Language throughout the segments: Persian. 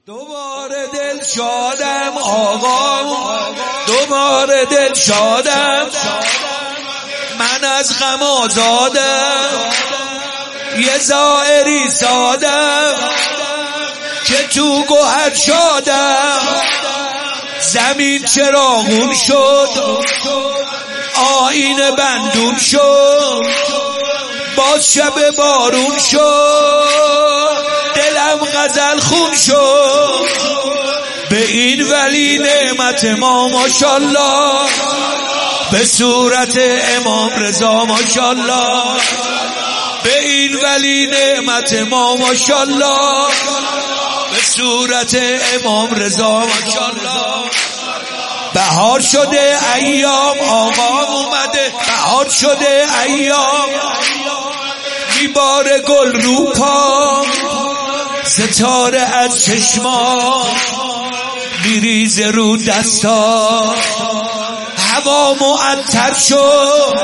دوباره دل شادم آقا، دوباره دل شادم، من از غم آزادم، یه زائری سادم که تو گوهر شادم. زمین چراغون شد، آینه بندون شد، باز شب بارون شد، دلم غزل خون شد. به این ولی نعمت ما ماشاءالله، به صورت امام رضا ماشاءالله. به این ولی نعمت ما ماشاءالله، به صورت امام رضا ماشاءالله. بهار شده ایام، آقا اومده، بهار شده ایام، میباره گل رو پا، ستاره از چشما میریزه رو دستا. هوا معطر شد،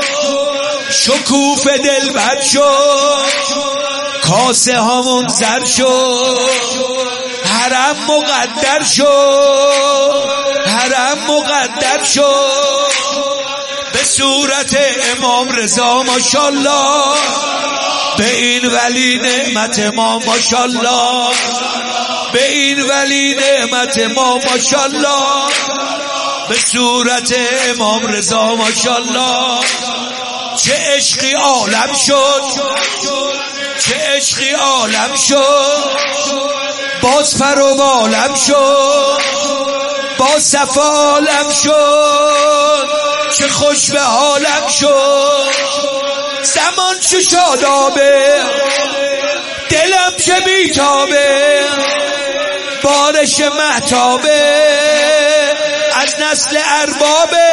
شکوف دلبر شد، کاسه هامون زر شد، حرم مقدر شد، حرم مقدر شد. به صورت امام رضا ماشاءالله، به این ولی نعمت ما ماشاءالله، به این ولی نعمت ما ماشاءالله، به صورت امام رضا ماشاءالله. چه عشقی عالم شد، چه عشقی عالم شد، باز فرو عالم شد، باز صفا عالم شد، چه خوش به حالم شد. زمان چه شادابه، دلم چه بیتابه، بارش مهتابه از نسل اربابه.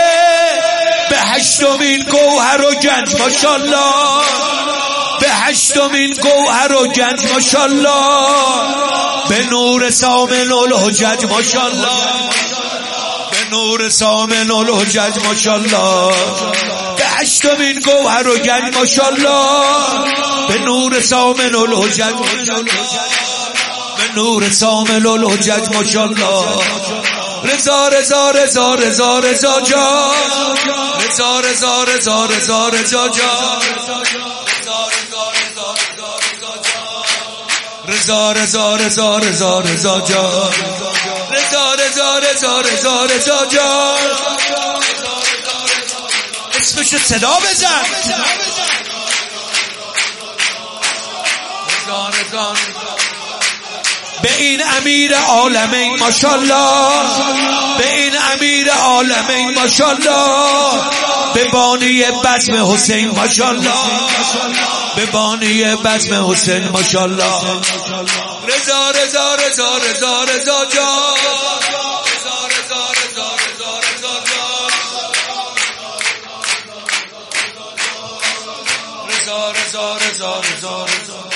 به هشتمین گوهر و گنج ماشاءالله، به هشتمین گوهر و گنج ماشاءالله، به نور سامن الحجج ماشاءالله، به نور سامن الحجج ماشاءالله. به هشتمین گوهر و گنج ماشاءالله، به نور سامن الحجج ماشاءالله، به نور سامن الحجج ماشاءالله. رضا رضا رضا رضا رضا جان، رضا رضا رضا رضا رضا جان، رضا رضا رضا رضا رضا جان، رضا رضا رضا رضا رضا جان. اسمشو صدا بزن. به این امیر عالمین ماشاءالله، به این امیر عالمین ماشاءالله، به بانی بزم حسین ماشاءالله، به بانی بزم حسین ماشاءالله. رضا رضا رضا رضا رضا جان، رضا رضا رضا رضا رضا جان، رضا رضا رضا رضا رضا.